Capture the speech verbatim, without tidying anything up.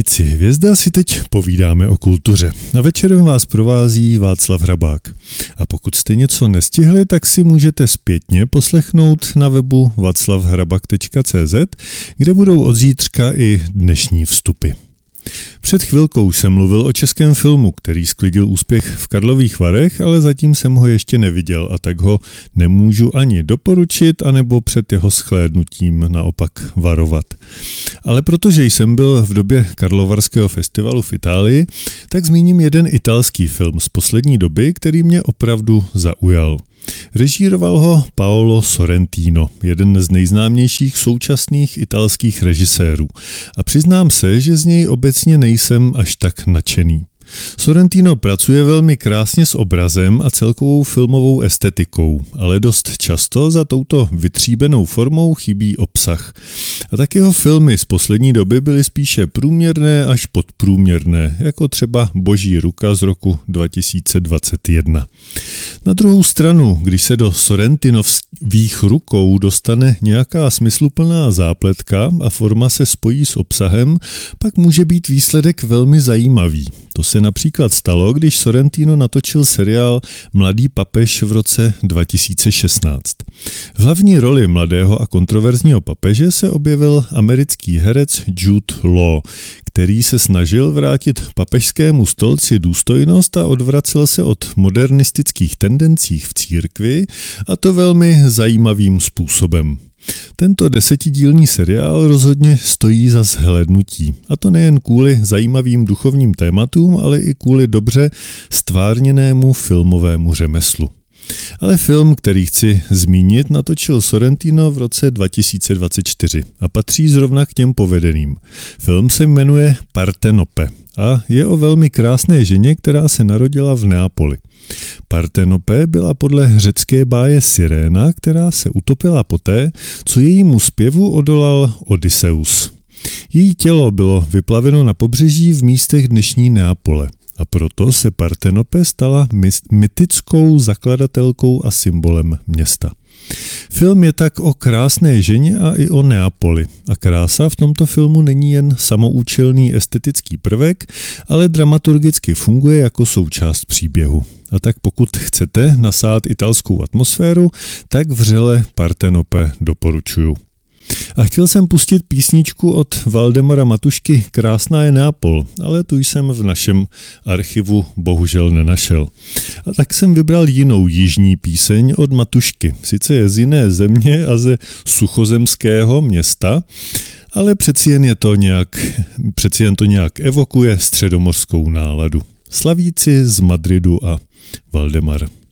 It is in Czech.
stanici Hvězda si teď povídáme o kultuře. A večerem vás provází Václav Hrabák. A pokud jste něco nestihli, tak si můžete zpětně poslechnout na webu václav hrabak tečka cé zet, kde budou od zítřka i dnešní vstupy. Před chvilkou jsem mluvil o českém filmu, který sklidil úspěch v Karlových Varech, ale zatím jsem ho ještě neviděl a tak ho nemůžu ani doporučit, anebo před jeho shlédnutím naopak varovat. Ale protože jsem byl v době Karlovarského festivalu v Itálii, tak zmíním jeden italský film z poslední doby, který mě opravdu zaujal. Režíroval ho Paolo Sorrentino, jeden z nejznámějších současných italských režisérů. A přiznám se, že z něj obecně nejsem až tak nadšený. Sorrentino pracuje velmi krásně s obrazem a celkovou filmovou estetikou, ale dost často za touto vytříbenou formou chybí obsah. A tak jeho filmy z poslední doby byly spíše průměrné až podprůměrné, jako třeba Boží ruka z roku dva tisíce dvacet jedna. Na druhou stranu, když se do Sorrentinových rukou dostane nějaká smysluplná zápletka a forma se spojí s obsahem, pak může být výsledek velmi zajímavý. To se například stalo, když Sorrentino natočil seriál Mladý papež v roce dva tisíce šestnáct. V hlavní roli mladého a kontroverzního papeže se objevil americký herec Jude Law, který se snažil vrátit papežskému stolci důstojnost a odvracel se od modernistických tendencí v církvi, a to velmi zajímavým způsobem. Tento desetidílný seriál rozhodně stojí za zhlédnutí. A to nejen kvůli zajímavým duchovním tématům, ale i kvůli dobře stvárněnému filmovému řemeslu. Ale film, který chci zmínit, natočil Sorrentino v roce dva tisíce dvacet čtyři a patří zrovna k těm povedeným. Film se jmenuje Partenope a je o velmi krásné ženě, která se narodila v Neapoli. Partenope byla podle řecké báje Siréna, která se utopila poté, co jejímu zpěvu odolal Odysseus. Její tělo bylo vyplaveno na pobřeží v místech dnešní Neapole. A proto se Partenope stala mytickou zakladatelkou a symbolem města. Film je tak o krásné ženě a i o Neapoli. A krása v tomto filmu není jen samoučelný estetický prvek, ale dramaturgicky funguje jako součást příběhu. A tak pokud chcete nasát italskou atmosféru, tak vřele Partenope doporučuju. A chtěl jsem pustit písničku od Valdemara Matušky Krásná je Neapol, ale tu jsem v našem archivu bohužel nenašel. A tak jsem vybral jinou jižní píseň od Matušky. Sice je z jiné země a ze suchozemského města, ale přeci jen, je to nějak, přeci jen to nějak evokuje středomořskou náladu. Slavíci z Madridu a Valdemar.